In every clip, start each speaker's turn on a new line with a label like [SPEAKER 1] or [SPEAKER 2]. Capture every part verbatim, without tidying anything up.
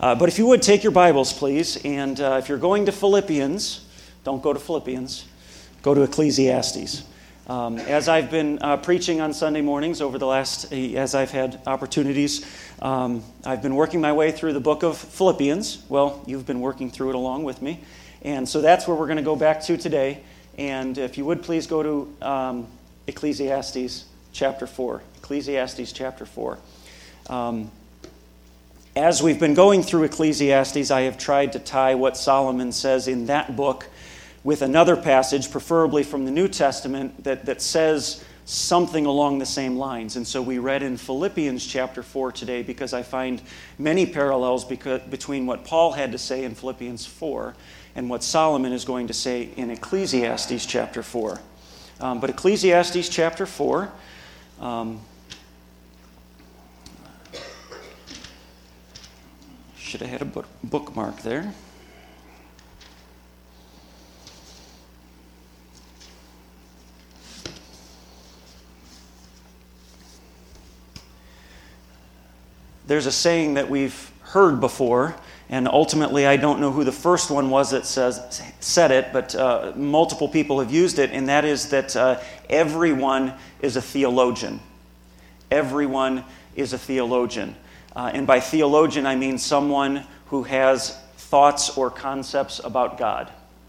[SPEAKER 1] Uh, but if you would, take your Bibles, please, and uh, if you're going to Philippians, don't go to Philippians, go to Ecclesiastes. Um, as I've been uh, preaching on Sunday mornings over the last, as I've had opportunities, um, I've been working my way through the book of Philippians. Well, you've been working through it along with me. And so that's where we're going to go back to today. And if you would, please go to um, Ecclesiastes chapter four. Ecclesiastes chapter four. Um, As we've been going through Ecclesiastes, I have tried to tie what Solomon says in that book with another passage, preferably from the New Testament, that, that says something along the same lines. And so we read in Philippians chapter four today because I find many parallels because, between what Paul had to say in Philippians four and what Solomon is going to say in Ecclesiastes chapter four. Um, but Ecclesiastes chapter four... Um, Should have had a book, bookmark there. There's a saying that we've heard before, and ultimately I don't know who the first one was that says, said it, but uh, multiple people have used it, and that is that uh, everyone is a theologian. Everyone is a theologian. Uh, and by theologian, I mean someone who has thoughts or concepts about God.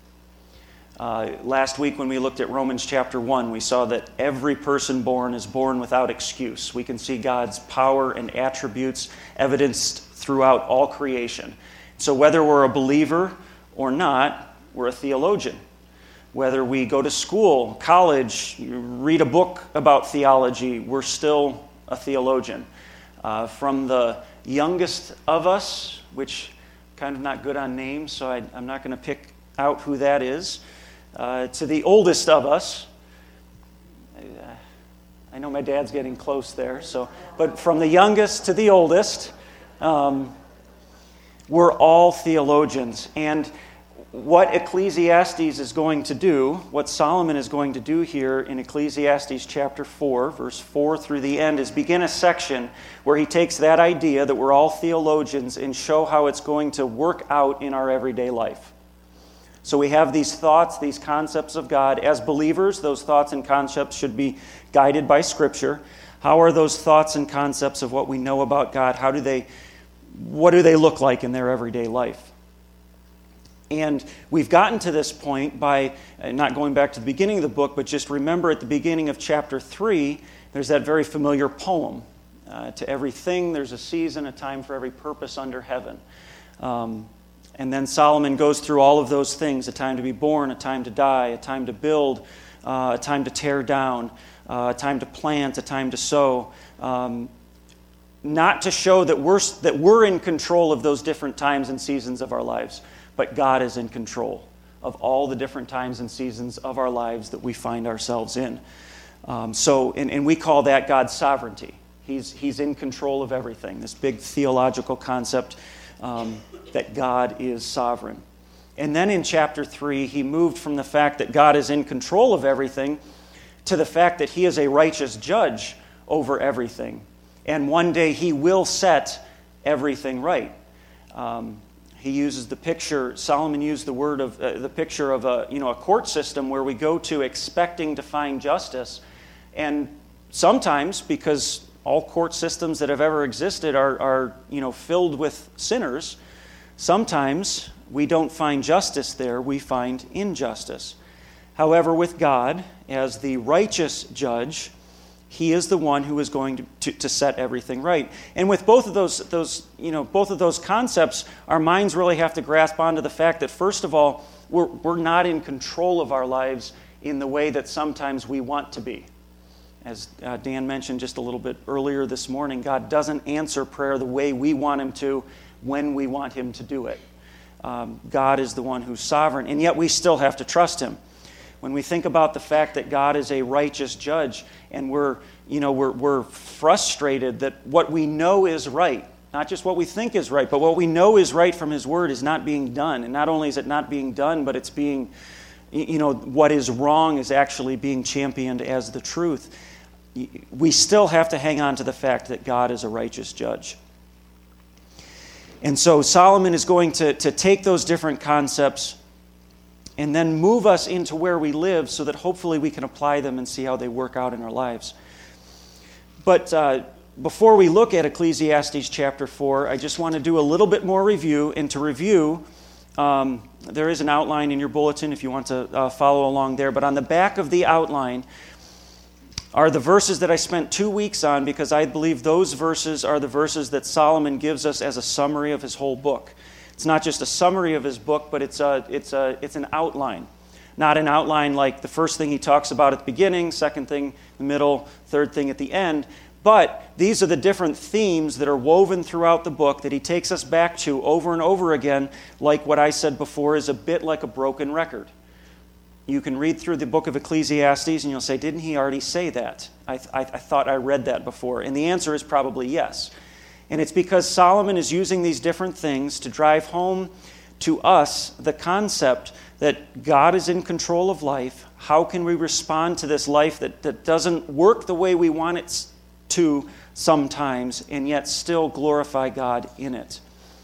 [SPEAKER 1] Uh, last week when we looked at Romans chapter one, we saw that every person born is born without excuse. We can see God's power and attributes evidenced throughout all creation. So whether we're a believer or not, we're a theologian. Whether we go to school, college, read a book about theology, we're still a theologian. Uh, from the youngest of us, which kind of not good on names, so I, I'm not going to pick out who that is, uh, to the oldest of us. I, uh, I know my dad's getting close there, so but from the youngest to the oldest, um, we're all theologians. And what Ecclesiastes is going to do, what Solomon is going to do here in Ecclesiastes chapter four, verse four through the end, is begin a section where he takes that idea that we're all theologians and show how it's going to work out in our everyday life. So we have these thoughts, these concepts of God. As believers, those thoughts and concepts should be guided by Scripture. How are those thoughts and concepts of what we know about God, how do they, what do they look like in their everyday life? And we've gotten to this point by, not going back to the beginning of the book, but just remember at the beginning of chapter three, there's that very familiar poem. Uh, to everything, there's a season, a time for every purpose under heaven. Um, and then Solomon goes through all of those things, a time to be born, a time to die, a time to build, uh, a time to tear down, uh, a time to plant, a time to sow. Um, not to show that we're, that we're in control of those different times and seasons of our lives, but God is in control of all the different times and seasons of our lives that we find ourselves in. Um, so, and, and we call that God's sovereignty. He's, he's in control of everything, this big theological concept um, that God is sovereign. And then in chapter three, he moved from the fact that God is in control of everything to the fact that he is a righteous judge over everything. And one day he will set everything right. Um, He uses the picture, Solomon used the word of, uh, the picture of a, you know, a court system where we go to expecting to find justice. And sometimes, because all court systems that have ever existed are, are you know, filled with sinners, sometimes we don't find justice there, we find injustice. However, with God, as the righteous judge, he is the one who is going to, to, to set everything right. And with both of those, those, you know, both of those concepts, our minds really have to grasp onto the fact that, first of all, we're, we're not in control of our lives in the way that sometimes we want to be. As uh, Dan mentioned just a little bit earlier this morning, God doesn't answer prayer the way we want him to when we want him to do it. Um, God is the one who's sovereign, and yet we still have to trust him. When we think about the fact that God is a righteous judge, and we're, you know, we're, we're frustrated that what we know is right, not just what we think is right, but what we know is right from his word is not being done. And not only is it not being done, but it's being, you know, what is wrong is actually being championed as the truth. We still have to hang on to the fact that God is a righteous judge. And so Solomon is going to, to take those different concepts and then move us into where we live so that hopefully we can apply them and see how they work out in our lives. But uh, before we look at Ecclesiastes chapter four, I just want to do a little bit more review. And to review, um, there is an outline in your bulletin if you want to uh, follow along there. But on the back of the outline are the verses that I spent two weeks on, because I believe those verses are the verses that Solomon gives us as a summary of his whole book. It's not just a summary of his book, but it's a, it's a, it's an outline. Not an outline like the first thing he talks about at the beginning, second thing in the middle, third thing at the end. But these are the different themes that are woven throughout the book that he takes us back to over and over again, like what I said before is a bit like a broken record. You can read through the book of Ecclesiastes and you'll say, didn't he already say that? I, th- I thought I read that before. And the answer is probably yes. And it's because Solomon is using these different things to drive home to us the concept that God is in control of life. How can we respond to this life that, that doesn't work the way we want it to sometimes, and yet still glorify God in it?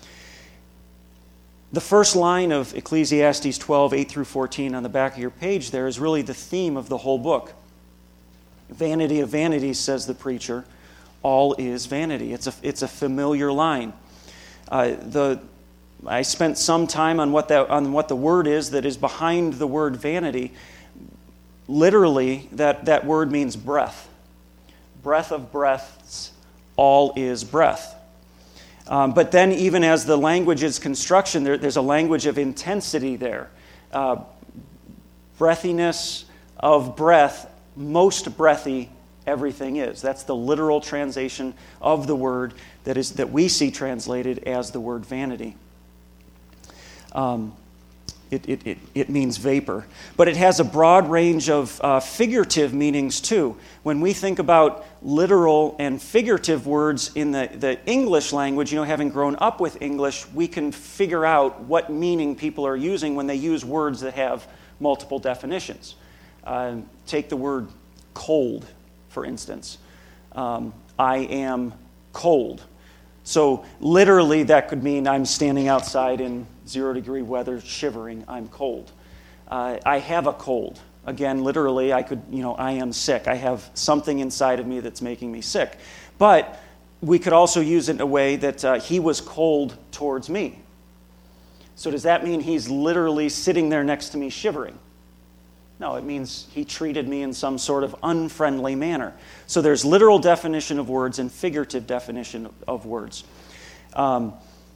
[SPEAKER 1] The first line of Ecclesiastes twelve, eight through fourteen on the back of your page there is really the theme of the whole book. Vanity of vanities, says the preacher, all is vanity. It's a, it's a familiar line. Uh, the I spent some time on what that on what the word is that is behind the word vanity. Literally, that, that word means breath. Breath of breaths, all is breath. Um, but then even as the language is construction, there, there's a language of intensity there. Uh, breathiness of breath, most breathy everything is. That's the literal translation of the word that is that we see translated as the word vanity. Um, it, it, it, it means vapor. But it has a broad range of uh, figurative meanings too. When we think about literal and figurative words in the, the English language, you know, having grown up with English, we can figure out what meaning people are using when they use words that have multiple definitions. Uh, take the word cold, for instance. Um, I am cold. So literally that could mean I'm standing outside in zero degree weather, shivering, I'm cold. Uh, I have a cold. Again, literally, I could, you know, I am sick. I have something inside of me that's making me sick. But we could also use it in a way that uh, he was cold towards me. So does that mean he's literally sitting there next to me shivering? No, it means he treated me in some sort of unfriendly manner. So there's literal definition of words and figurative definition of words. Um,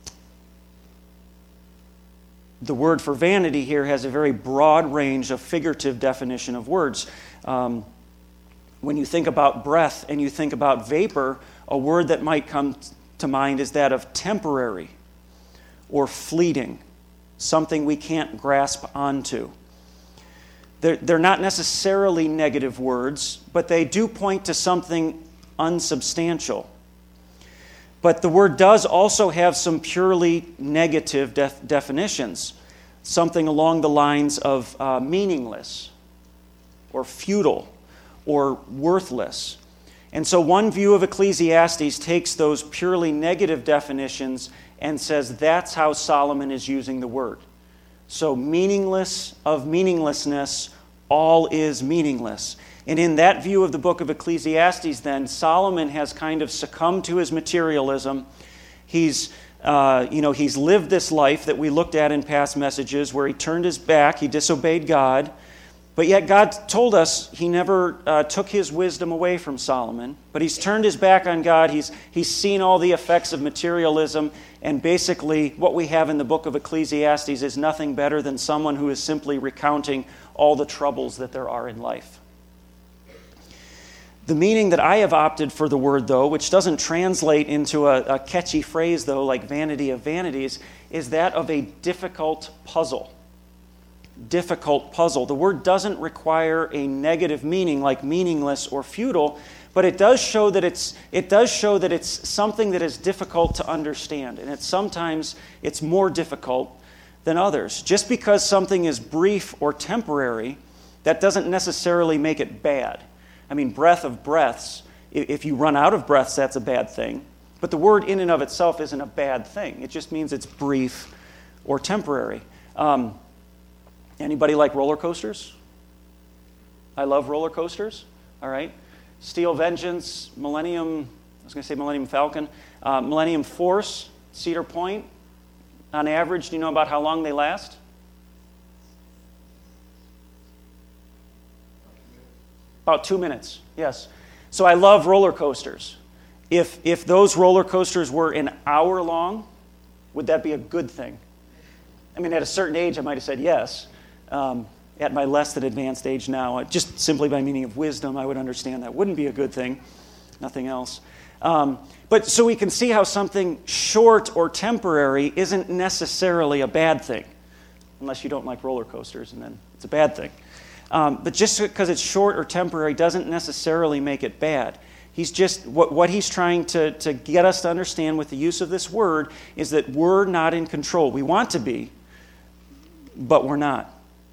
[SPEAKER 1] the word for vanity here has a very broad range of figurative definition of words. Um, when you think about breath and you think about vapor, a word that might come to mind is that of temporary or fleeting, something we can't grasp onto. They're, they're not necessarily negative words, but they do point to something unsubstantial. But the word does also have some purely negative def- definitions, something along the lines of uh, meaningless or futile or worthless. And so one view of Ecclesiastes takes those purely negative definitions and says that's how Solomon is using the word. So meaningless of meaninglessness, all is meaningless. And in that view of the book of Ecclesiastes, then, Solomon has kind of succumbed to his materialism. He's, uh, you know, he's lived this life that we looked at in past messages where he turned his back, he disobeyed God. But yet God told us he never uh, took his wisdom away from Solomon. But he's turned his back on God. He's, he's seen all the effects of materialism. And basically what we have in the book of Ecclesiastes is nothing better than someone who is simply recounting all the troubles that there are in life. The meaning that I have opted for the word, though, which doesn't translate into a, a catchy phrase, though, like vanity of vanities, is that of a difficult puzzle. Difficult puzzle. The word doesn't require a negative meaning like meaningless or futile, but it does show that it's it does show that it's something that is difficult to understand, and it's sometimes it's more difficult than others. Just because something is brief or temporary, that doesn't necessarily make it bad. I mean, breath of breaths, if you run out of breaths, that's a bad thing. But the word in and of itself isn't a bad thing. It just means it's brief or temporary. Um, anybody like roller coasters? I love roller coasters. All right. Steel Vengeance, Millennium, I was going to say Millennium Falcon, uh, Millennium Force, Cedar Point. On average, do you know about how long they last? About two minutes, yes. So I love roller coasters. If, if those roller coasters were an hour long, would that be a good thing? I mean, at a certain age, I might have said yes. Um, at my less than advanced age now, just simply by meaning of wisdom, I would understand that wouldn't be a good thing. Nothing else. Um, but so we can see how something short or temporary isn't necessarily a bad thing, unless you don't like roller coasters, and then it's a bad thing. Um, but just because it's short or temporary doesn't necessarily make it bad. He's just, what, what he's trying to, to get us to understand with the use of this word is that we're not in control. We want to be, but we're not.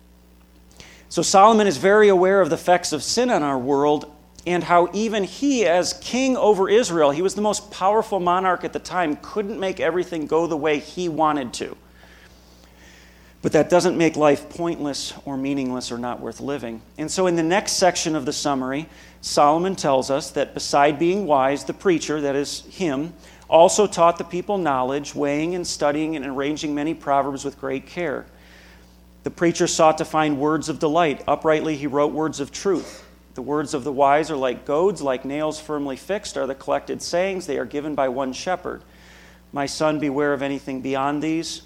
[SPEAKER 1] So Solomon is very aware of the effects of sin on our world and how even he, as king over Israel, he was the most powerful monarch at the time, couldn't make everything go the way he wanted to. But that doesn't make life pointless or meaningless or not worth living. And so in the next section of the summary, Solomon tells us that beside being wise, the preacher, that is him, also taught the people knowledge, weighing and studying and arranging many proverbs with great care. The preacher sought to find words of delight. Uprightly he wrote words of truth. The words of the wise are like goads, like nails firmly fixed are the collected sayings. They are given by one shepherd. My son, beware of anything beyond these.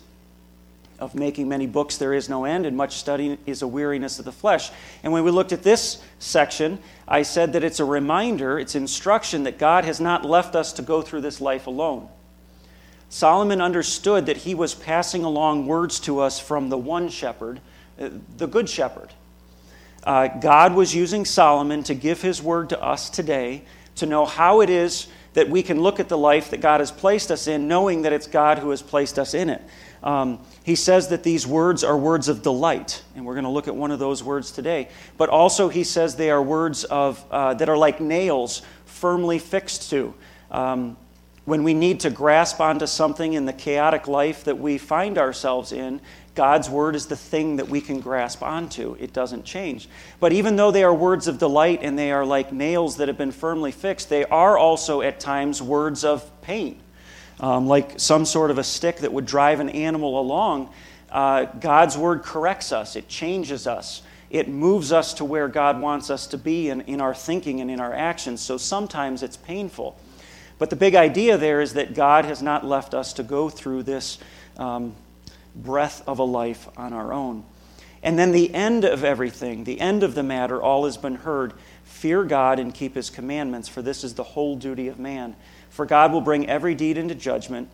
[SPEAKER 1] Of making many books there is no end, and much studying is a weariness of the flesh. And when we looked at this section, I said that it's a reminder, it's instruction that God has not left us to go through this life alone. Solomon understood that he was passing along words to us from the one shepherd, the good shepherd. Uh, God was using Solomon to give his word to us today, to know how it is that we can look at the life that God has placed us in, knowing that it's God who has placed us in it. Um, he says that these words are words of delight, and we're going to look at one of those words today. But also he says they are words of uh, that are like nails firmly fixed to. Um, when we need to grasp onto something in the chaotic life that we find ourselves in, God's word is the thing that we can grasp onto. It doesn't change. But even though they are words of delight and they are like nails that have been firmly fixed, they are also at times words of pain. Um, like some sort of a stick that would drive an animal along, uh, God's word corrects us. It changes us. It moves us to where God wants us to be in, in our thinking and in our actions. So sometimes it's painful. But the big idea there is that God has not left us to go through this um, breath of a life on our own. And then the end of everything, the end of the matter, all has been heard. Fear God and keep his commandments, for this is the whole duty of man. For God will bring every deed into judgment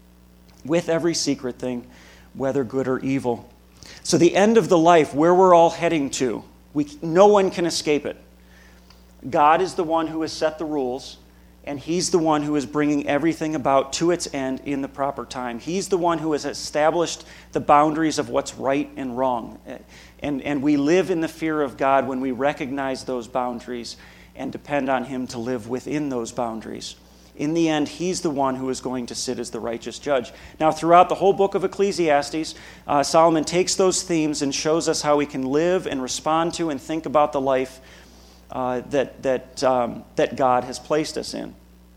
[SPEAKER 1] with every secret thing, whether good or evil. So the end of the life, where we're all heading to, we, no one can escape it. God is the one who has set the rules, and he's the one who is bringing everything about to its end in the proper time. He's the one who has established the boundaries of what's right and wrong. And, and we live in the fear of God when we recognize those boundaries and depend on him to live within those boundaries. In the end, he's the one who is going to sit as the righteous judge. Now, throughout the whole book of Ecclesiastes, uh, Solomon takes those themes and shows us how we can live and respond to and think about the life uh, that, that, um, that God has placed us in.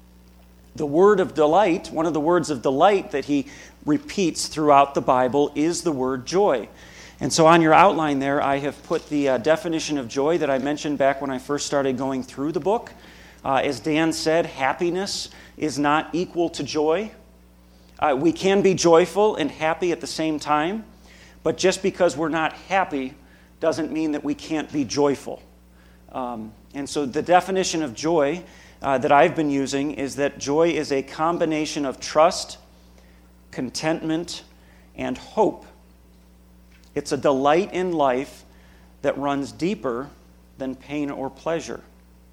[SPEAKER 1] The word of delight, one of the words of delight that he repeats throughout the Bible is the word joy. And so on your outline there, I have put the uh, definition of joy that I mentioned back when I first started going through the book. Uh, as Dan said, happiness is not equal to joy. Uh, we can be joyful and happy at the same time, but just because we're not happy doesn't mean that we can't be joyful. Um, and so the definition of joy uh, that I've been using is that joy is a combination of trust, contentment, and hope. It's a delight in life that runs deeper than pain or pleasure.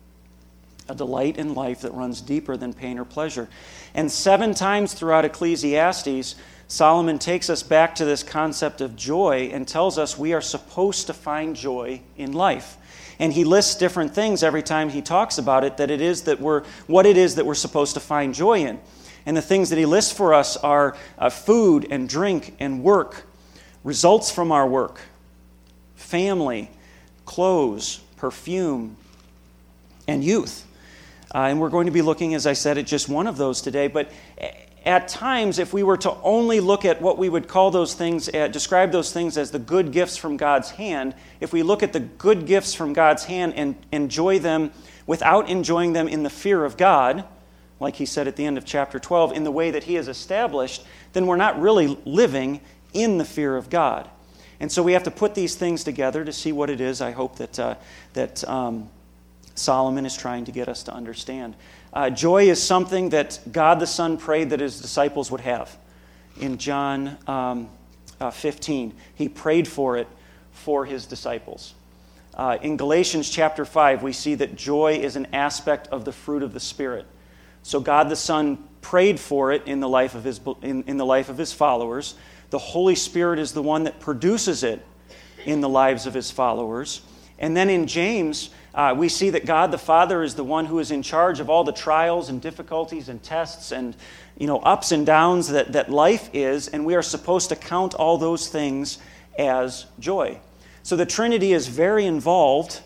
[SPEAKER 1] A delight in life that runs deeper than pain or pleasure. And seven times throughout Ecclesiastes, Solomon takes us back to this concept of joy and tells us we are supposed to find joy in life. And he lists different things every time he talks about it, that it is that we're what it is that we're supposed to find joy in. And the things that he lists for us are uh, food and drink and work, results from our work, family, clothes, perfume, and youth. Uh, and we're going to be looking, as I said, at just one of those today. But at times, if we were to only look at what we would call those things, uh, describe those things as the good gifts from God's hand, if we look at the good gifts from God's hand and enjoy them without enjoying them in the fear of God, like he said at the end of chapter twelve, in the way that he has established, then we're not really living in the fear of God. And so we have to put these things together to see what it is, I hope, that, uh, that um, Solomon is trying to get us to understand. Uh, joy is something that God the Son prayed that his disciples would have. In John um, uh, fifteen, he prayed for it for his disciples. Uh, in Galatians chapter five, we see that joy is an aspect of the fruit of the Spirit. So God the Son prayed for it in the life of his, in, in the life of his followers. The Holy Spirit is the one that produces it in the lives of his followers. And then in James, uh, we see that God the Father is the one who is in charge of all the trials and difficulties and tests and, you know, ups and downs that, that life is, and we are supposed to count all those things as joy. So the Trinity is very involved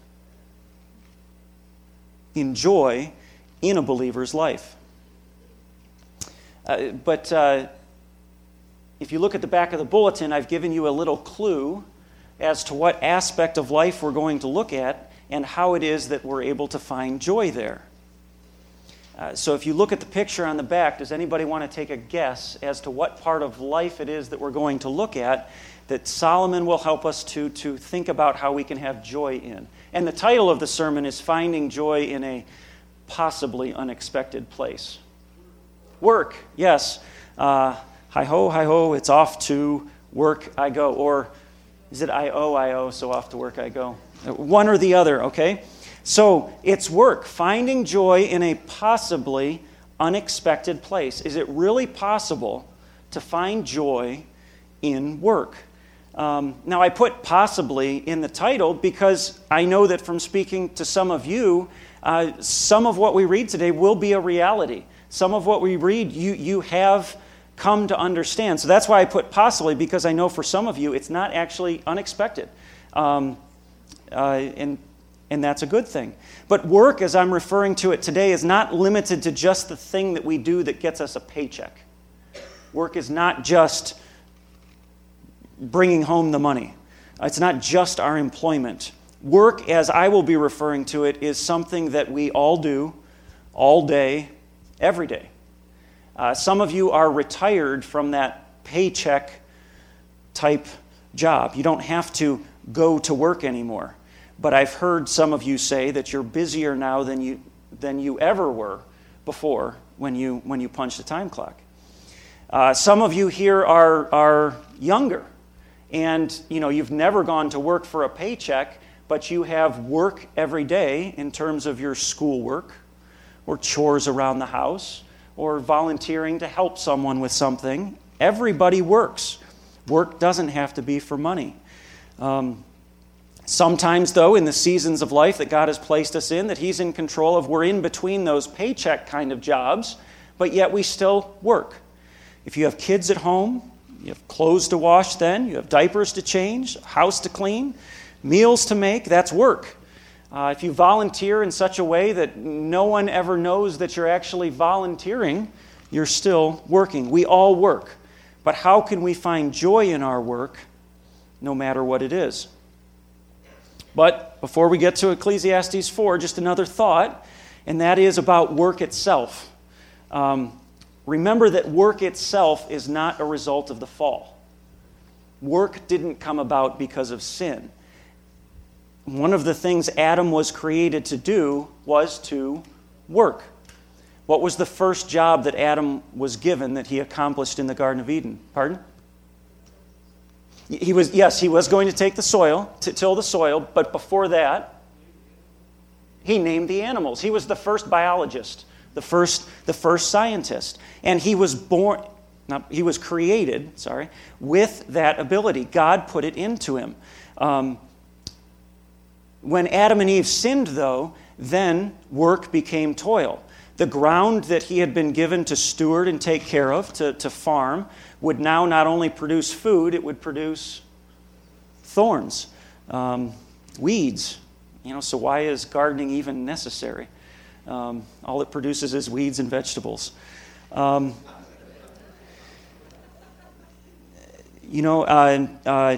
[SPEAKER 1] in joy in a believer's life. Uh, but uh, if you look at the back of the bulletin, I've given you a little clue as to what aspect of life we're going to look at and how it is that we're able to find joy there. Uh, so if you look at the picture on the back, does anybody want to take a guess as to what part of life it is that we're going to look at that Solomon will help us to, to think about how we can have joy in? And the title of the sermon is Finding Joy in a Possibly Unexpected Place. Work, yes. Uh, hi-ho, hi-ho, it's off to work I go. Or is it I-O, I-O, so off to work I go? One or the other, okay? So it's work, finding joy in a possibly unexpected place. Is it really possible to find joy in work? Um, now, I put possibly in the title because I know that from speaking to some of you, uh, some of what we read today will be a reality. Some of what we read, you, you have come to understand. So that's why I put possibly, because I know for some of you it's not actually unexpected. Um, uh, and, and that's a good thing. But work, as I'm referring to it today, is not limited to just the thing that we do that gets us a paycheck. Work is not just bringing home the money. It's not just our employment. Work, as I will be referring to it, is something that we all do all day, every day. Uh, some of you are retired from that paycheck type job. You don't have to go to work anymore. But I've heard some of you say that you're busier now than you than you ever were before when you when you punched a time clock. Uh, some of you here are are younger, and you know you've never gone to work for a paycheck, but you have work every day in terms of your schoolwork, or chores around the house, or volunteering to help someone with something. Everybody works. Work doesn't have to be for money. Um, sometimes, though, in the seasons of life that God has placed us in, that He's in control of, we're in between those paycheck kind of jobs, but yet we still work. If you have kids at home, you have clothes to wash then, you have diapers to change, a house to clean, meals to make, that's work. Uh, if you volunteer in such a way that no one ever knows that you're actually volunteering, you're still working. We all work. But how can we find joy in our work, no matter what it is? But before we get to Ecclesiastes four, just another thought, and that is about work itself. Um, remember that work itself is not a result of the fall. Work didn't come about because of sin. One of the things Adam was created to do was to work. What was the first job that Adam was given that he accomplished in the Garden of Eden? Pardon? He was, yes, he was going to take the soil, to till the soil, but before that, he named the animals. He was the first biologist, the first, the first scientist. And he was born, not, he was created, sorry, with that ability. God put it into him. Um, When Adam and Eve sinned, though, then work became toil. The ground that he had been given to steward and take care of, to, to farm, would now not only produce food, it would produce thorns, um, weeds. You know, so why is gardening even necessary? Um, all it produces is weeds and vegetables. Um, you know, uh, uh,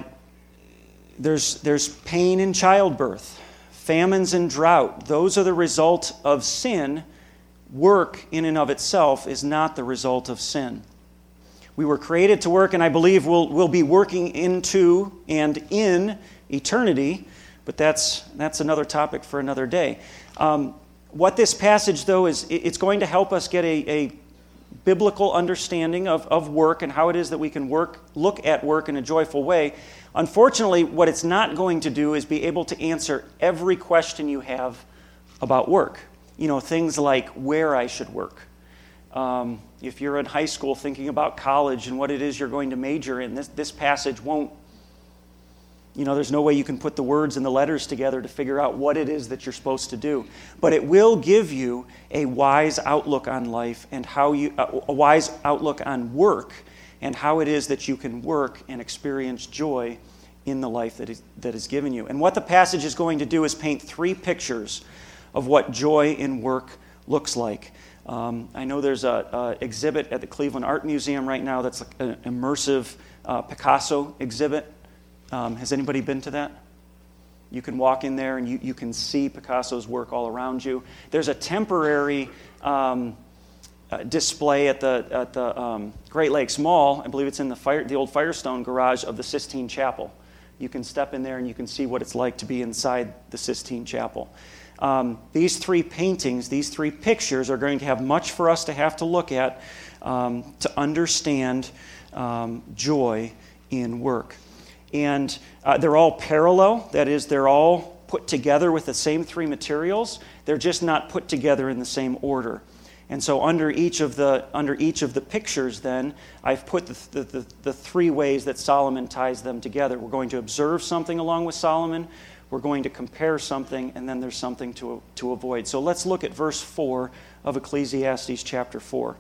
[SPEAKER 1] there's there's pain in childbirth, famines and drought. Those are the result of sin. Work in and of itself is not the result of sin. We were created to work, and I believe we'll, we'll be working into and in eternity, but that's, that's another topic for another day. Um, what this passage, though, is it's going to help us get a, a biblical understanding of, of work and how it is that we can work, look at work in a joyful way. Unfortunately, what it's not going to do is be able to answer every question you have about work. You know, things like where I should work. Um, if you're in high school thinking about college and what it is you're going to major in, this, this passage won't, you know, there's no way you can put the words and the letters together to figure out what it is that you're supposed to do. But it will give you a wise outlook on life and how you, a wise outlook on work and how it is that you can work and experience joy in the life that is, that is given you. And what the passage is going to do is paint three pictures of what joy in work looks like. Um, I know there's an exhibit at the Cleveland Art Museum right now that's like an immersive uh, Picasso exhibit. Um, has anybody been to that? You can walk in there and you, you can see Picasso's work all around you. There's a temporary um, uh, display at the at the um, Great Lakes Mall. I believe it's in the fire, the old Firestone garage of the Sistine Chapel. You can step in there and you can see what it's like to be inside the Sistine Chapel. Um, these three paintings, these three pictures are going to have much for us to have to look at um, to understand um, joy in work. And uh, they're all parallel. That is, they're all put together with the same three materials. They're just not put together in the same order. And so under each of the under each of the pictures, then, I've put the, the, the, the three ways that Solomon ties them together. We're going to observe something along with Solomon. We're going to compare something, and then there's something to, to avoid. So let's look at verse four of Ecclesiastes chapter four.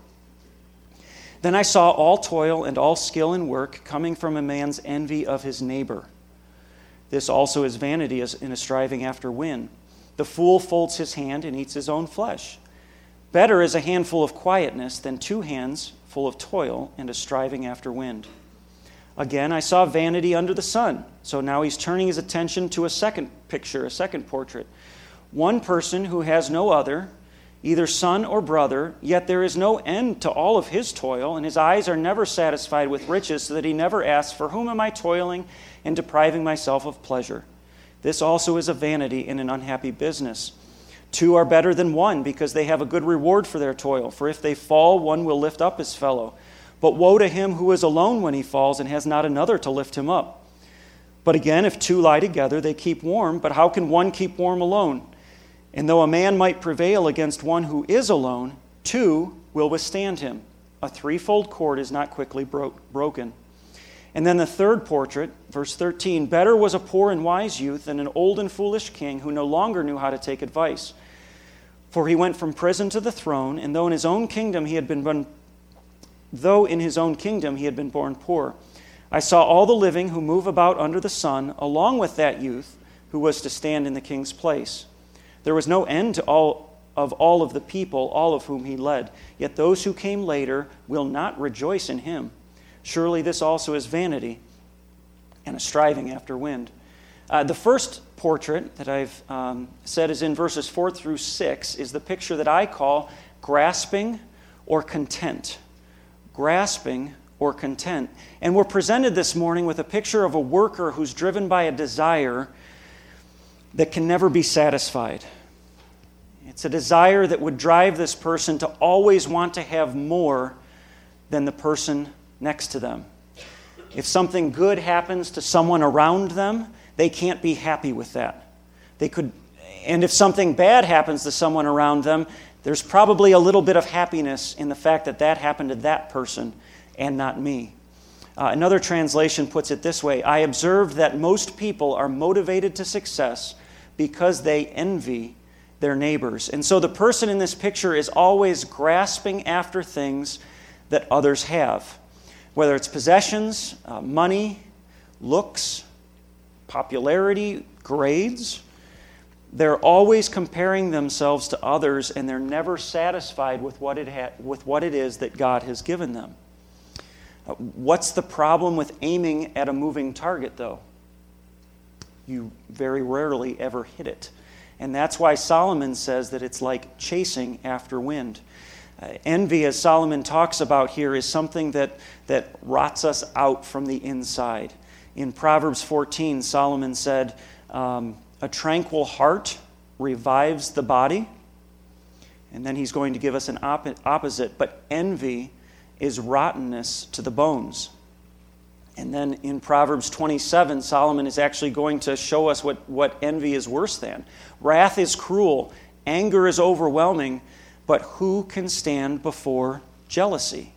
[SPEAKER 1] Then I saw all toil and all skill in work coming from a man's envy of his neighbor. This also is vanity in a striving after wind. The fool folds his hand and eats his own flesh. Better is a handful of quietness than two hands full of toil and a striving after wind. Again, I saw vanity under the sun. So now he's turning his attention to a second picture, a second portrait. One person who has no other, either son or brother, yet there is no end to all of his toil, and his eyes are never satisfied with riches, so that he never asks, for whom am I toiling and depriving myself of pleasure? This also is a vanity and an unhappy business. Two are better than one, because they have a good reward for their toil. For if they fall, one will lift up his fellow. But woe to him who is alone when he falls and has not another to lift him up. But again, if two lie together, they keep warm. But how can one keep warm alone? And though a man might prevail against one who is alone, two will withstand him. A threefold cord is not quickly bro- broken. And then the third portrait, verse thirteen, better was a poor and wise youth than an old and foolish king who no longer knew how to take advice. For he went from prison to the throne, and though in his own kingdom he had been born, though in his own kingdom he had been born poor, I saw all the living who move about under the sun, along with that youth who was to stand in the king's place. There was no end to all of all of the people, all of whom he led. Yet those who came later will not rejoice in him. Surely this also is vanity and a striving after wind. Uh, the first portrait that I've um, said is in verses four through six, is the picture that I call grasping or content. Grasping or content. And we're presented this morning with a picture of a worker who's driven by a desire that can never be satisfied. It's a desire that would drive this person to always want to have more than the person next to them. If something good happens to someone around them, they can't be happy with that. They could, and if something bad happens to someone around them, there's probably a little bit of happiness in the fact that that happened to that person and not me. Uh, another translation puts it this way: I observed that most people are motivated to success because they envy their neighbors. And so the person in this picture is always grasping after things that others have, whether it's possessions, uh, money, looks, popularity, grades. They're always comparing themselves to others, and they're never satisfied with what it ha- with what it is that God has given them. Uh, what's the problem with aiming at a moving target, though? You very rarely ever hit it. And that's why Solomon says that it's like chasing after wind. Uh, envy, as Solomon talks about here, is something that, that rots us out from the inside. In Proverbs fourteen, Solomon said, um, a tranquil heart revives the body. And then he's going to give us an op- opposite. But envy is rottenness to the bones. And then in Proverbs twenty-seven, Solomon is actually going to show us what, what envy is worse than. Wrath is cruel, anger is overwhelming, but who can stand before jealousy?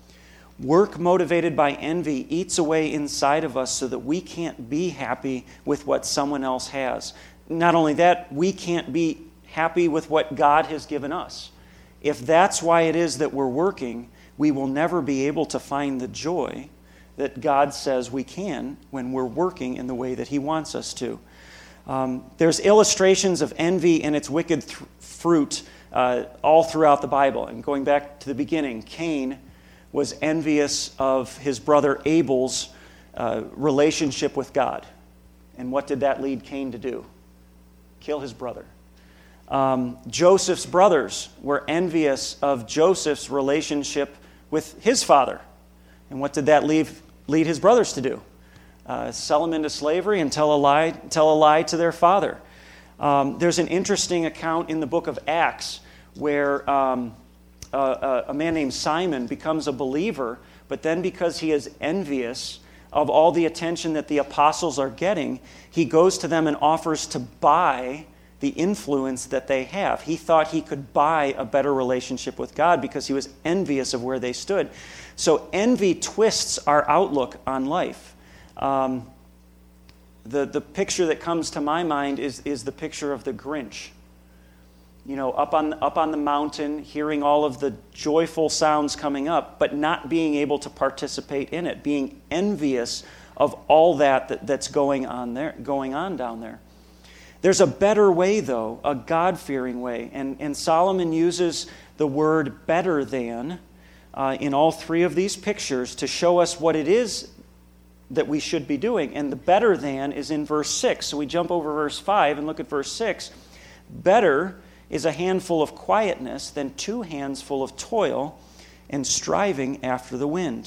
[SPEAKER 1] Work motivated by envy eats away inside of us so that we can't be happy with what someone else has. Not only that, we can't be happy with what God has given us. If that's why it is that we're working, we will never be able to find the joy that God says we can when we're working in the way that He wants us to. Um, there's illustrations of envy and its wicked th- fruit uh, all throughout the Bible. And going back to the beginning, Cain was envious of his brother Abel's uh, relationship with God. And what did that lead Cain to do? Kill his brother. Um, Joseph's brothers were envious of Joseph's relationship with his father. And what did that leave, lead his brothers to do? Uh, sell him into slavery and tell a lie, tell a lie to their father. Um, there's an interesting account in the book of Acts where um, uh, a man named Simon becomes a believer, but then because he is envious of all the attention that the apostles are getting, he goes to them and offers to buy the influence that they have. He thought he could buy a better relationship with God because he was envious of where they stood. So envy twists our outlook on life. Um, the, the picture that comes to my mind is, is the picture of the Grinch. You know, up on, up on the mountain, hearing all of the joyful sounds coming up, but not being able to participate in it, being envious of all that, that that's going on there, going on down there. There's a better way, though, a God-fearing way. And, and Solomon uses the word better than uh, in all three of these pictures to show us what it is that we should be doing. And the better than is in verse six. So we jump over verse five and look at verse six. Better is a handful of quietness than two hands full of toil and striving after the wind.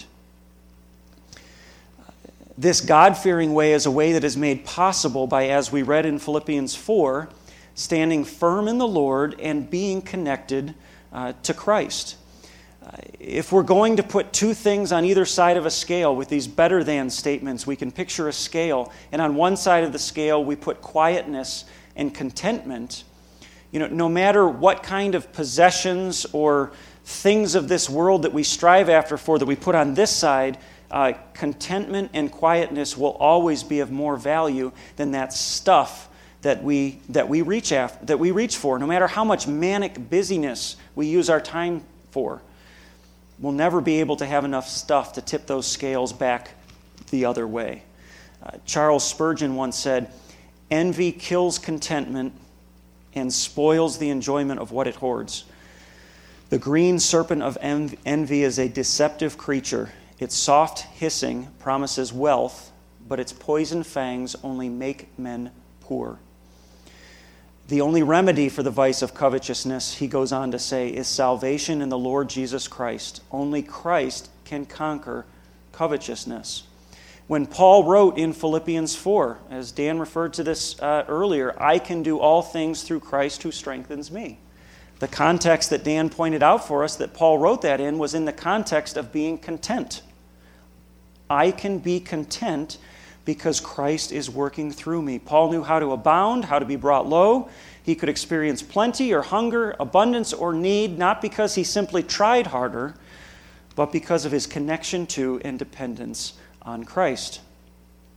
[SPEAKER 1] This God-fearing way is a way that is made possible by, as we read in Philippians four, standing firm in the Lord and being connected uh, to Christ. Uh, if we're going to put two things on either side of a scale with these better than statements, we can picture a scale, and on one side of the scale we put quietness and contentment. You know, no matter what kind of possessions or things of this world that we strive after for that we put on this side, Uh, contentment and quietness will always be of more value than that stuff that we that we reach after, that we reach for. No matter how much manic busyness we use our time for, we'll never be able to have enough stuff to tip those scales back the other way. Uh, Charles Spurgeon once said, "Envy kills contentment and spoils the enjoyment of what it hoards. The green serpent of envy is a deceptive creature. Its soft hissing promises wealth, but its poison fangs only make men poor. The only remedy for the vice of covetousness," he goes on to say, "is salvation in the Lord Jesus Christ. Only Christ can conquer covetousness." When Paul wrote in Philippians four, as Dan referred to this uh, earlier, "I can do all things through Christ who strengthens me." The context that Dan pointed out for us that Paul wrote that in was in the context of being content. I can be content because Christ is working through me. Paul knew how to abound, how to be brought low. He could experience plenty or hunger, abundance or need, not because he simply tried harder, but because of his connection to and dependence on Christ.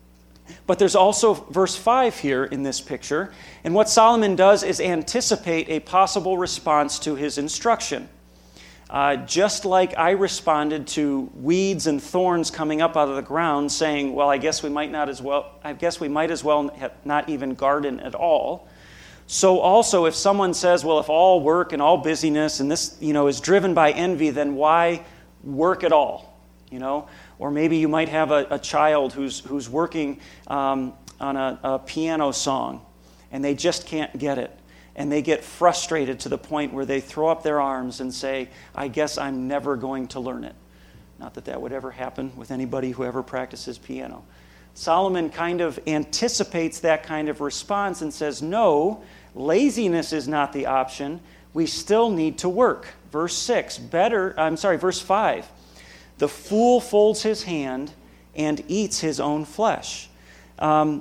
[SPEAKER 1] But there's also verse five here in this picture. And what Solomon does is anticipate a possible response to his instruction. Uh, just like I responded to weeds and thorns coming up out of the ground, saying, well, I guess we might not as well, I guess we might as well have not even garden at all. So also, if someone says, well, if all work and all busyness and this, you know, is driven by envy, then why work at all? You know, or maybe you might have a, a child who's who's working um, on a, a piano song, and they just can't get it. And they get frustrated to the point where they throw up their arms and say, I guess I'm never going to learn it. Not that that would ever happen with anybody who ever practices piano. Solomon kind of anticipates that kind of response and says, no, laziness is not the option. We still need to work. Verse six, better, I'm sorry, verse five. The fool folds his hand and eats his own flesh. Um,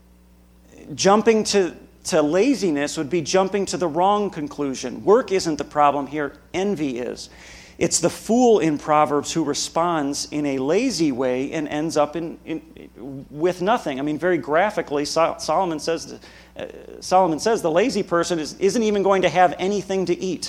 [SPEAKER 1] jumping to to laziness would be jumping to the wrong conclusion. Work isn't the problem here, envy is. It's the fool in Proverbs who responds in a lazy way and ends up in, in with nothing. I mean, very graphically, Solomon says, uh, Solomon says the lazy person is, isn't even going to have anything to eat.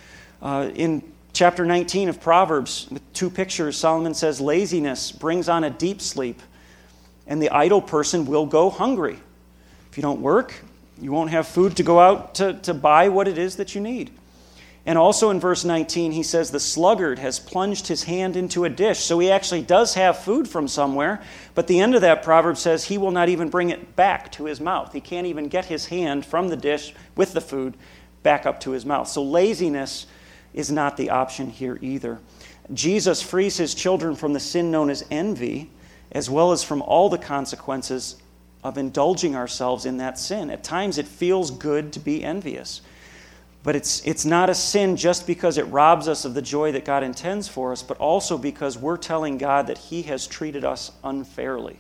[SPEAKER 1] Uh, in chapter nineteen of Proverbs, with two pictures, Solomon says laziness brings on a deep sleep, and the idle person will go hungry. If you don't work, you won't have food to go out to, to buy what it is that you need. And also in verse nineteen, he says the sluggard has plunged his hand into a dish. So he actually does have food from somewhere, but the end of that proverb says he will not even bring it back to his mouth. He can't even get his hand from the dish with the food back up to his mouth. So laziness is not the option here either. Jesus frees his children from the sin known as envy, as well as from all the consequences of indulging ourselves in that sin. At times it feels good to be envious. But it's it's not a sin just because it robs us of the joy that God intends for us, but also because we're telling God that He has treated us unfairly.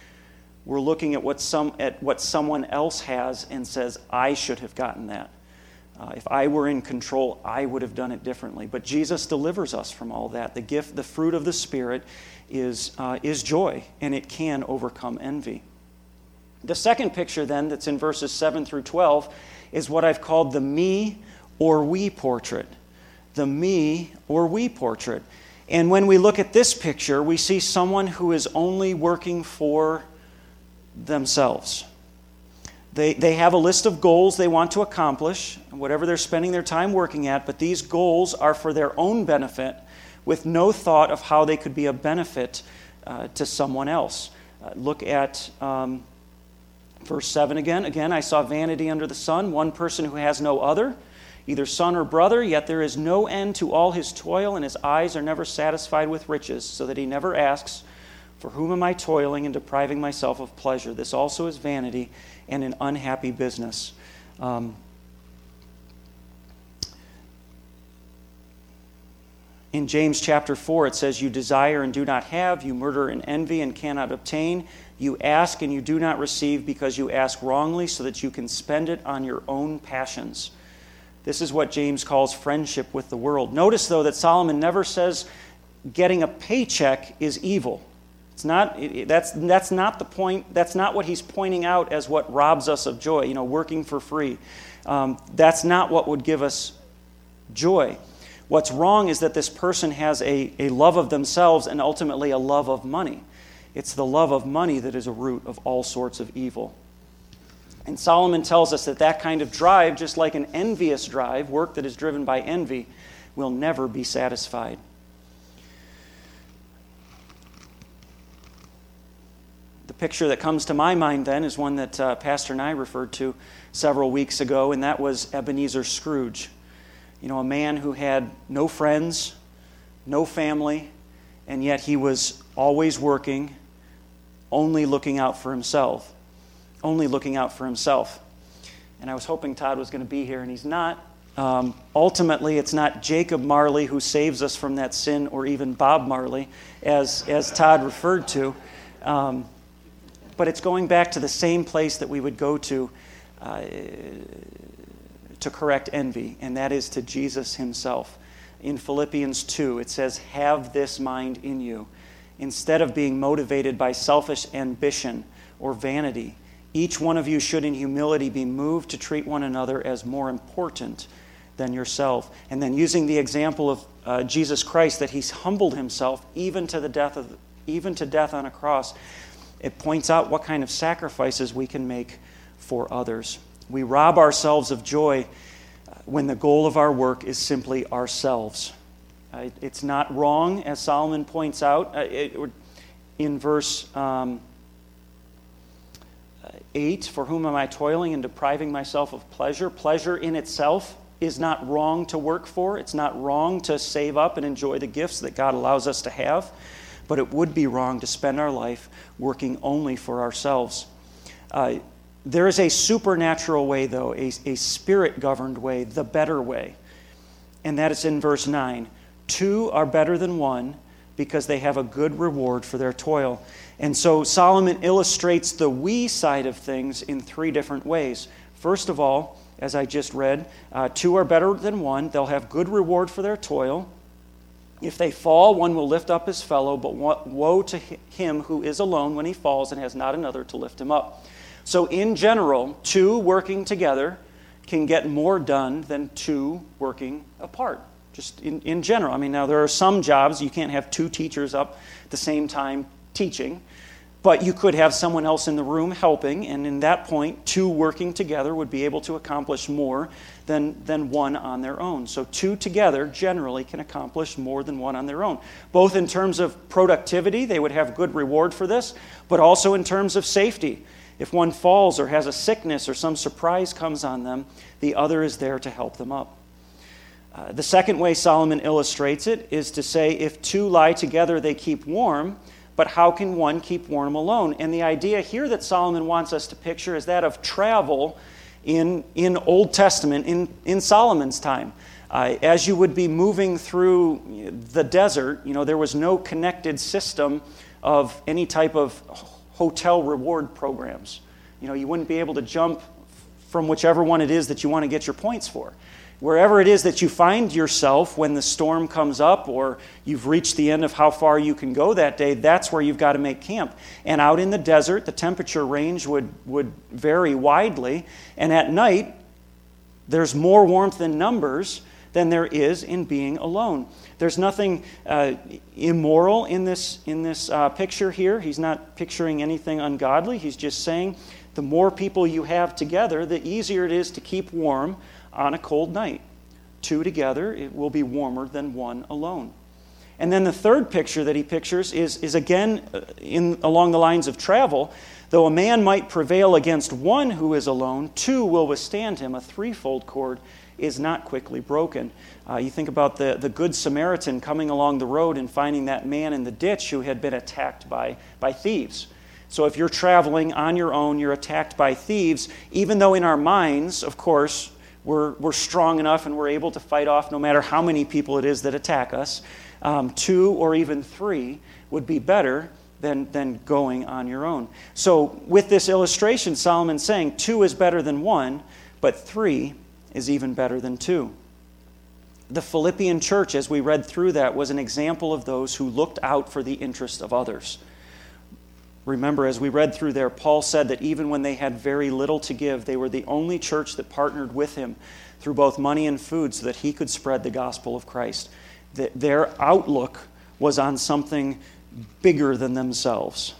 [SPEAKER 1] We're looking at what some at what someone else has and says, I should have gotten that. Uh, if I were in control, I would have done it differently. But Jesus delivers us from all that. The gift, the fruit of the Spirit is uh, is joy, and it can overcome envy. The second picture then that's in verses seven through twelve is what I've called the me or we portrait. The me or we portrait. And when we look at this picture, we see someone who is only working for themselves. They, they have a list of goals they want to accomplish, whatever they're spending their time working at, but these goals are for their own benefit with no thought of how they could be a benefit uh, to someone else. Uh, look at... Um, Verse seven again. Again, I saw vanity under the sun, one person who has no other, either son or brother, yet there is no end to all his toil, and his eyes are never satisfied with riches, so that he never asks, for whom am I toiling and depriving myself of pleasure? This also is vanity and an unhappy business. Um, In James chapter four, it says, you desire and do not have, you murder and envy and cannot obtain, you ask and you do not receive because you ask wrongly so that you can spend it on your own passions. This is what James calls friendship with the world. Notice, though, that Solomon never says getting a paycheck is evil. It's not, it, that's, that's not the point, that's not what he's pointing out as what robs us of joy, you know, working for free. Um, that's not what would give us joy. What's wrong is that this person has a, a love of themselves and ultimately a love of money. It's the love of money that is a root of all sorts of evil. And Solomon tells us that that kind of drive, just like an envious drive, work that is driven by envy, will never be satisfied. The picture that comes to my mind then is one that uh, Pastor and I referred to several weeks ago, and that was Ebenezer Scrooge. You know, a man who had no friends, no family, and yet he was always working, only looking out for himself. Only looking out for himself. And I was hoping Todd was going to be here, and he's not. Um, ultimately, it's not Jacob Marley who saves us from that sin, or even Bob Marley, as, as Todd referred to. Um, but it's going back to the same place that we would go to uh, to correct envy, and that is to Jesus himself. In Philippians two, it says, have this mind in you. Instead of being motivated by selfish ambition or vanity. Each one of you should in humility be moved to treat one another as more important than yourself. And then using the example of uh, Jesus Christ, that he's humbled himself even to the death of even to death on a cross, it points out what kind of sacrifices we can make for others. We rob ourselves of joy when the goal of our work is simply ourselves. Uh, it's not wrong, as Solomon points out uh, it, in verse um, eight, for whom am I toiling and depriving myself of pleasure? Pleasure in itself is not wrong to work for. It's not wrong to save up and enjoy the gifts that God allows us to have. But it would be wrong to spend our life working only for ourselves. Uh, there is a supernatural way, though, a, a spirit-governed way, the better way. And that is in verse nine. Two are better than one because they have a good reward for their toil. And so Solomon illustrates the we side of things in three different ways. First of all, as I just read, uh, two are better than one. They'll have good reward for their toil. If they fall, one will lift up his fellow, but woe to him who is alone when he falls and has not another to lift him up. So in general, two working together can get more done than two working apart. Just in, in general. I mean, now there are some jobs you can't have two teachers up at the same time teaching, but you could have someone else in the room helping, and in that point, two working together would be able to accomplish more than, than one on their own. So two together generally can accomplish more than one on their own. Both in terms of productivity, they would have good reward for this, but also in terms of safety. If one falls or has a sickness or some surprise comes on them, the other is there to help them up. Uh, the second way Solomon illustrates it is to say, if two lie together, they keep warm, but how can one keep warm alone? And the idea here that Solomon wants us to picture is that of travel in, in Old Testament, in, in Solomon's time. Uh, as you would be moving through the desert, you know, there was no connected system of any type of hotel reward programs. You know, you wouldn't be able to jump from whichever one it is that you want to get your points for. Wherever it is that you find yourself when the storm comes up or you've reached the end of how far you can go that day, that's where you've got to make camp. And out in the desert, the temperature range would, would vary widely. And at night, there's more warmth in numbers than there is in being alone. There's nothing uh, immoral in this, in this uh, picture here. He's not picturing anything ungodly. He's just saying the more people you have together, the easier it is to keep warm on a cold night. Two together, it will be warmer than one alone. And then the third picture that he pictures is, is again in along the lines of travel. Though a man might prevail against one who is alone, two will withstand him. A threefold cord is not quickly broken. Uh, you think about the, the Good Samaritan coming along the road and finding that man in the ditch who had been attacked by, by thieves. So if you're traveling on your own, you're attacked by thieves, even though in our minds, of course, We're, we're strong enough and we're able to fight off no matter how many people it is that attack us. Um, two or even three would be better than, than going on your own. So with this illustration, Solomon's saying two is better than one, but three is even better than two. The Philippian church, as we read through that, was an example of those who looked out for the interest of others. Remember, as we read through there, Paul said that even when they had very little to give, they were the only church that partnered with him through both money and food so that he could spread the gospel of Christ. That their outlook was on something bigger than themselves.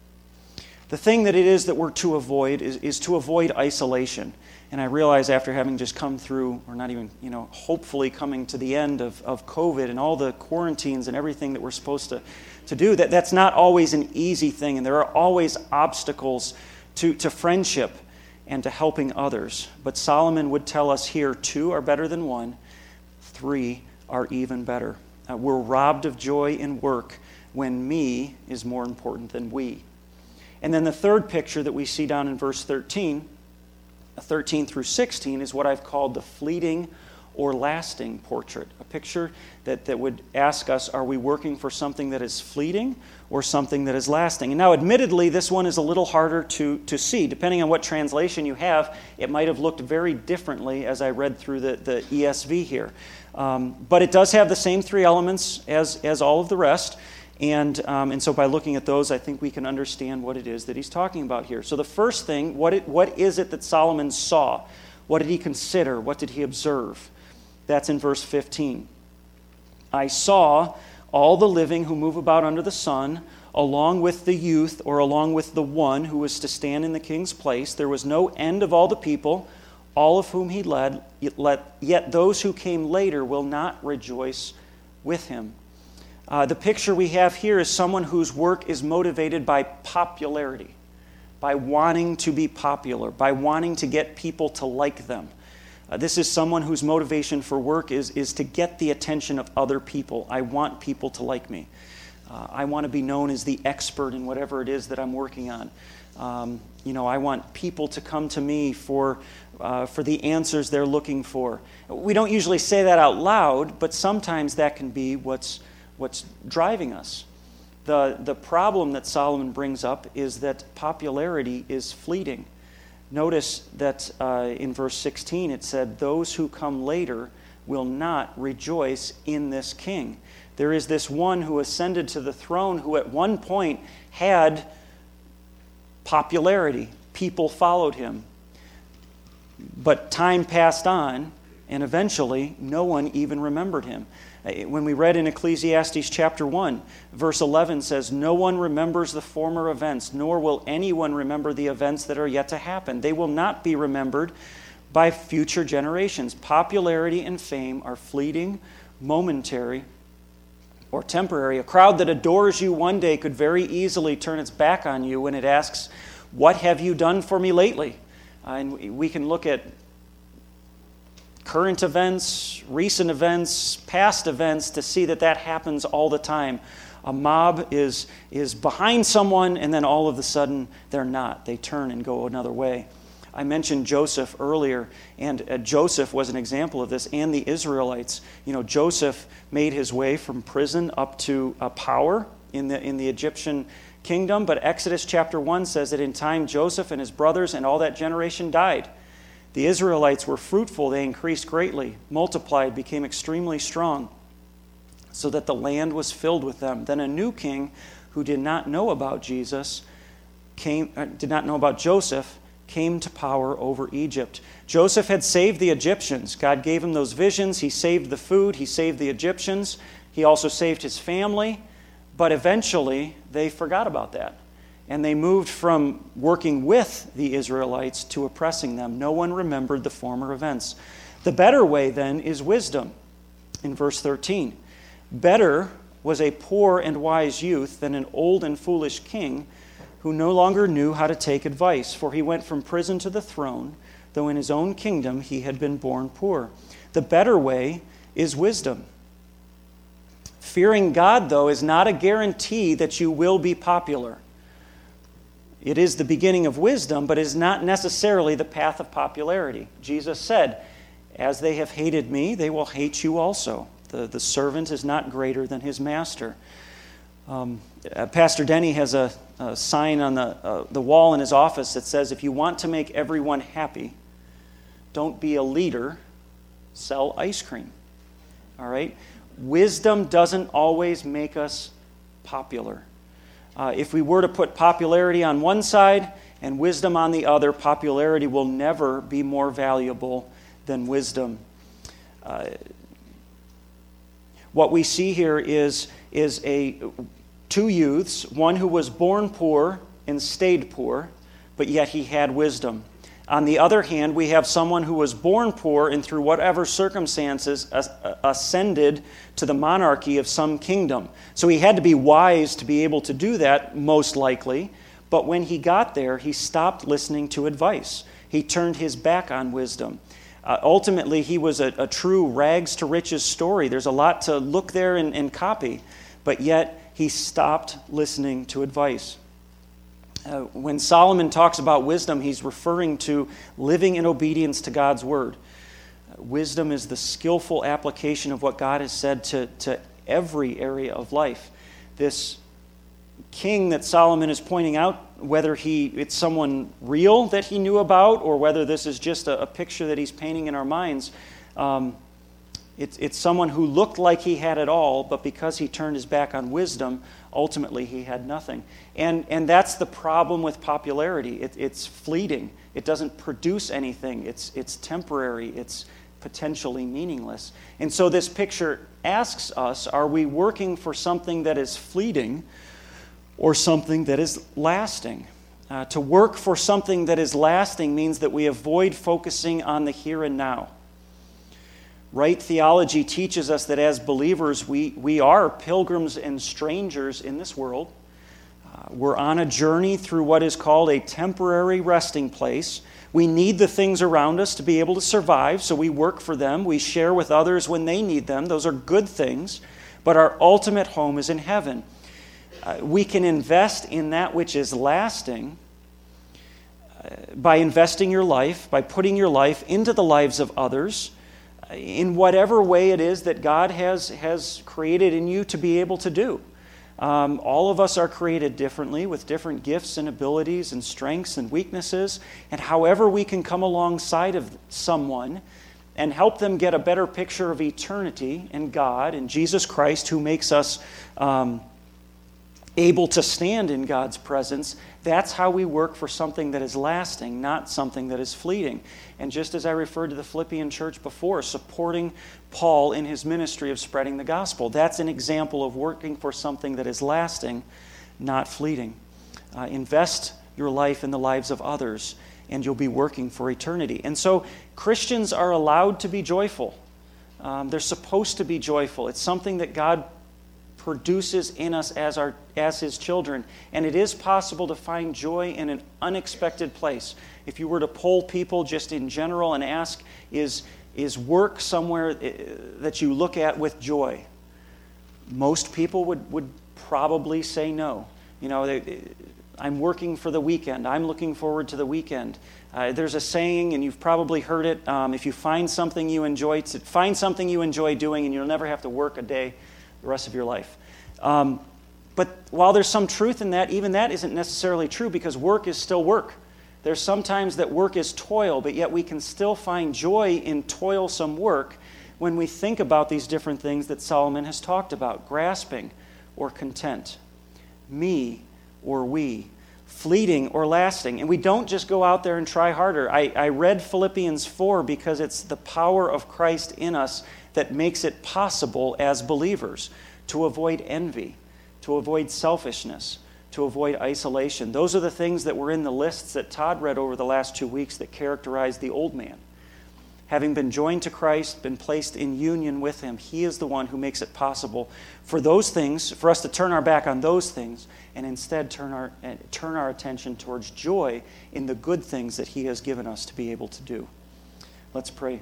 [SPEAKER 1] The thing that it is that we're to avoid is, is to avoid isolation. And I realize after having just come through, or not even, you know, hopefully coming to the end of, of COVID and all the quarantines and everything that we're supposed to, to do, that that's not always an easy thing. And there are always obstacles to, to friendship and to helping others. But Solomon would tell us here, two are better than one, three are even better. Uh, we're robbed of joy in work when me is more important than we. And then the third picture that we see down in verse thirteen, thirteen through sixteen, is what I've called the fleeting or lasting portrait. A picture that, that would ask us, are we working for something that is fleeting or something that is lasting? And now, admittedly, this one is a little harder to, to see. Depending on what translation you have, it might have looked very differently as I read through the, the E S V here. Um, but it does have the same three elements as, as all of the rest. And, um, and so by looking at those, I think we can understand what it is that he's talking about here. So the first thing, what, it, what is it that Solomon saw? What did he consider? What did he observe? That's in verse fifteen. I saw all the living who move about under the sun, along with the youth, or along with the one who was to stand in the king's place. There was no end of all the people, all of whom he led, yet those who came later will not rejoice with him. Uh, the picture we have here is someone whose work is motivated by popularity, by wanting to be popular, by wanting to get people to like them. Uh, this is someone whose motivation for work is, is to get the attention of other people. I want people to like me. Uh, I want to be known as the expert in whatever it is that I'm working on. Um, you know, I want people to come to me for uh, for the answers they're looking for. We don't usually say that out loud, but sometimes that can be what's what's driving us. The, the problem that Solomon brings up is that popularity is fleeting. Notice that uh, in verse sixteen it said, those who come later will not rejoice in this king. There is this one who ascended to the throne who at one point had popularity. People followed him. But time passed on, and eventually no one even remembered him. When we read in Ecclesiastes chapter one, verse eleven says, no one remembers the former events, nor will anyone remember the events that are yet to happen. They will not be remembered by future generations. Popularity and fame are fleeting, momentary, or temporary. A crowd that adores you one day could very easily turn its back on you when it asks, what have you done for me lately? Uh, and we can look at current events, recent events, past events to see that that happens all the time. A mob is, is behind someone, and then all of a sudden they're not. They turn and go another way. I mentioned Joseph earlier, and uh, Joseph was an example of this, and the Israelites. You know, Joseph made his way from prison up to uh, power in the in the Egyptian kingdom, but Exodus chapter one says that in time Joseph and his brothers and all that generation died. The Israelites were fruitful, they increased greatly, multiplied, became extremely strong, so that the land was filled with them. Then a new king who did not know about Jesus, came, uh, did not know about Joseph, came to power over Egypt. Joseph had saved the Egyptians. God gave him those visions. He saved the food. He saved the Egyptians. He also saved his family. But eventually, they forgot about that. And they moved from working with the Israelites to oppressing them. No one remembered the former events. The better way, then, is wisdom. In verse thirteen, better was a poor and wise youth than an old and foolish king who no longer knew how to take advice, for he went from prison to the throne, though in his own kingdom he had been born poor. The better way is wisdom. Fearing God, though, is not a guarantee that you will be popular. It is the beginning of wisdom, but is not necessarily the path of popularity. Jesus said, as they have hated me, they will hate you also. The, the servant is not greater than his master. Um, uh, Pastor Denny has a, a sign on the, uh, the wall in his office that says, if you want to make everyone happy, don't be a leader, sell ice cream. All right? Wisdom doesn't always make us popular. Uh, if we were to put popularity on one side and wisdom on the other, popularity will never be more valuable than wisdom. Uh, what we see here is, is a two youths, one who was born poor and stayed poor, but yet he had wisdom. On the other hand, we have someone who was born poor and through whatever circumstances ascended to the monarchy of some kingdom. So he had to be wise to be able to do that, most likely. But when he got there, he stopped listening to advice. He turned his back on wisdom. Uh, ultimately, he was a, a true rags to riches story. There's a lot to look there and, and copy. But yet, he stopped listening to advice. Uh, when Solomon talks about wisdom, he's referring to living in obedience to God's word. Uh, wisdom is the skillful application of what God has said to, to every area of life. This king that Solomon is pointing out, whether he it's someone real that he knew about or whether this is just a, a picture that he's painting in our minds, um, it's, it's someone who looked like he had it all, but because he turned his back on wisdom, ultimately he had nothing. And, and that's the problem with popularity. It, it's fleeting. It doesn't produce anything. It's, it's temporary. It's potentially meaningless. And so this picture asks us, are we working for something that is fleeting or something that is lasting? Uh, to work for something that is lasting means that we avoid focusing on the here and now. Right theology teaches us that as believers, we, we are pilgrims and strangers in this world. Uh, we're on a journey through what is called a temporary resting place. We need the things around us to be able to survive, so we work for them. We share with others when they need them. Those are good things. But our ultimate home is in heaven. Uh, we can invest in that which is lasting uh, by investing your life, by putting your life into the lives of others, uh, in whatever way it is that God has, has created in you to be able to do. Um, all of us are created differently with different gifts and abilities and strengths and weaknesses, and however we can come alongside of someone and help them get a better picture of eternity and God and Jesus Christ, who makes us um, able to stand in God's presence, that's how we work for something that is lasting, not something that is fleeting. And just as I referred to the Philippian church before, supporting Paul in his ministry of spreading the gospel, that's an example of working for something that is lasting, not fleeting. Uh, invest your life in the lives of others, and you'll be working for eternity. And so Christians are allowed to be joyful. Um, they're supposed to be joyful. It's something that God produces in us as our as His children. And it is possible to find joy in an unexpected place. If you were to poll people just in general and ask, is, is work somewhere that you look at with joy? Most people would, would probably say no. You know, they, I'm working for the weekend. I'm looking forward to the weekend. Uh, there's a saying, and you've probably heard it, um, if you find something you enjoy, to find something you enjoy doing, and you'll never have to work a day the rest of your life. Um, but while there's some truth in that, even that isn't necessarily true, because work is still work. There's sometimes that work is toil, but yet we can still find joy in toilsome work when we think about these different things that Solomon has talked about: grasping or content, me or we, fleeting or lasting. And we don't just go out there and try harder. I, I read Philippians four because it's the power of Christ in us that makes it possible as believers to avoid envy, to avoid selfishness, to avoid isolation. Those are the things that were in the lists that Todd read over the last two weeks that characterize the old man. Having been joined to Christ, been placed in union with Him, He is the one who makes it possible for those things, for us to turn our back on those things and instead turn our, uh, turn our attention towards joy in the good things that He has given us to be able to do. Let's pray.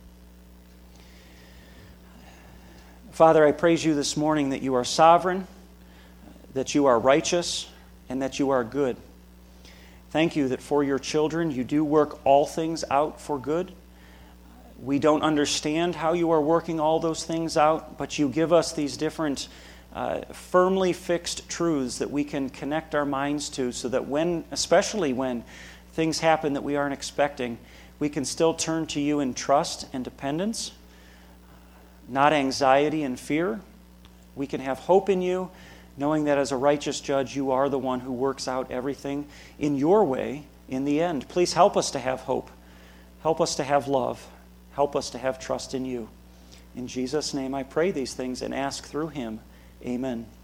[SPEAKER 1] Father, I praise You this morning that You are sovereign, that You are righteous, and that You are good. Thank You that for Your children You do work all things out for good. We don't understand how You are working all those things out, but You give us these different uh, firmly fixed truths that we can connect our minds to, so that when, especially when things happen that we aren't expecting, we can still turn to You in trust and dependence, not anxiety and fear. We can have hope in You, knowing that as a righteous judge, You are the one who works out everything in Your way in the end. Please help us to have hope. Help us to have love. Help us to have trust in You. In Jesus' name I pray these things and ask through Him. Amen.